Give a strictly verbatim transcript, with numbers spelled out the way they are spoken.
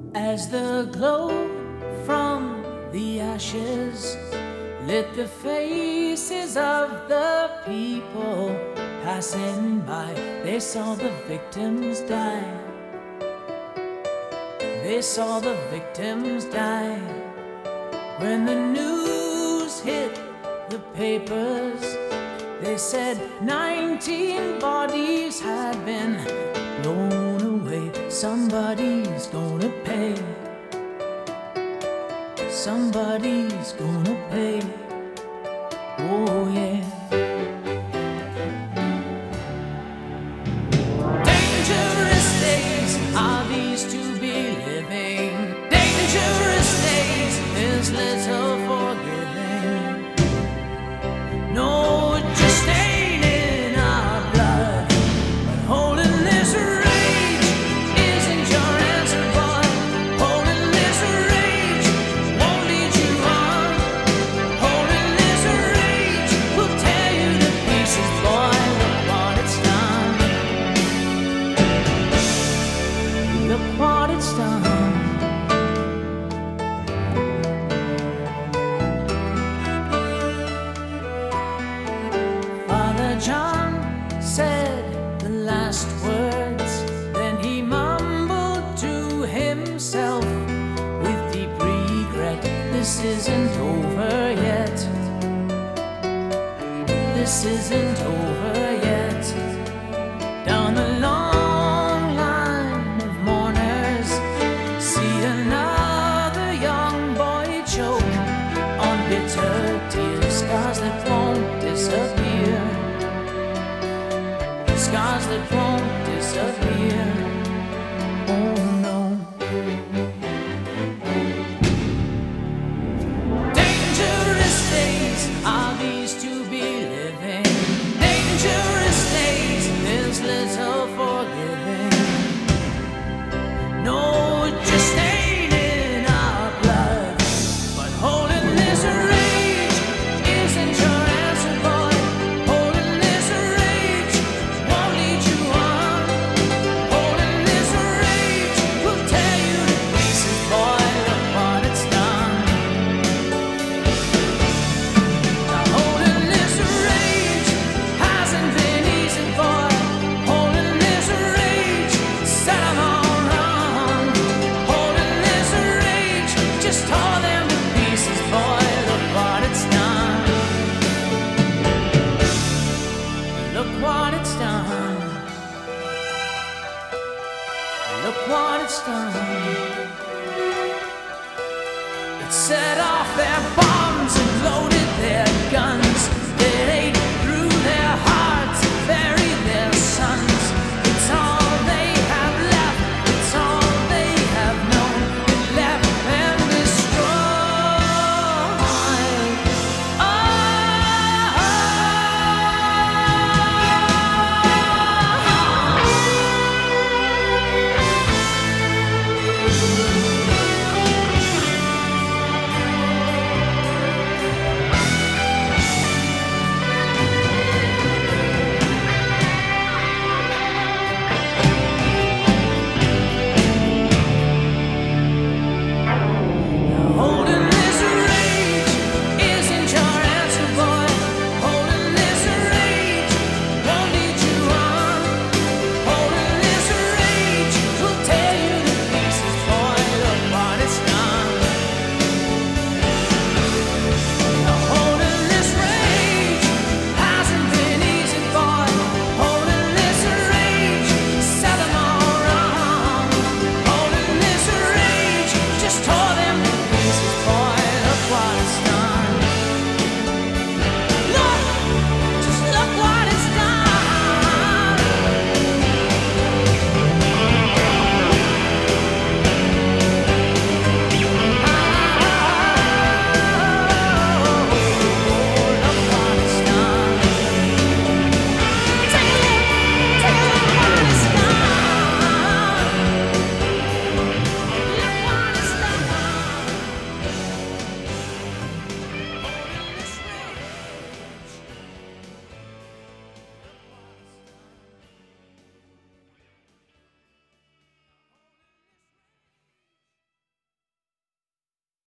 As the glow from the ashes lit the faces of the people passing by, they saw the victims die. They saw the victims die. When the news hit the papers, they said nineteen bodies had been blown away. Somebody's gonna pay. Somebody's gonna pay. Oh yeah. Dangerous days are these to be living. Dangerous days, there's little forgiving. No, it just ain't in our blood. But holding this rage isn't your answer, boy. Holding this rage won't lead you on. Holding this rage will tear you to pieces, boy. Look what it's done. Look what it's done. John said the last words, then he mumbled to himself with deep regret. This isn't over yet. This isn't over yet. Down the long line of mourners, see another young boy choke on bitter tears, scars that won't disappear. Scars that won't disappear. Oh no. Dangerous days are these to be living. Dangerous days, there's little forgiving. No, it just ain't in our blood. But holding this rage isn't your answer, boy. Holding this rage won't lead you on. Holding this rage will tear you to pieces, boy. Look what it's done. Now holding this rage hasn't been easy, boy. Holding this rage set 'em all wrong. Holding this rage just tore them to pieces, boy. Look what it's done. Look what it's done. Look what it's done. It set off their bombs and loaded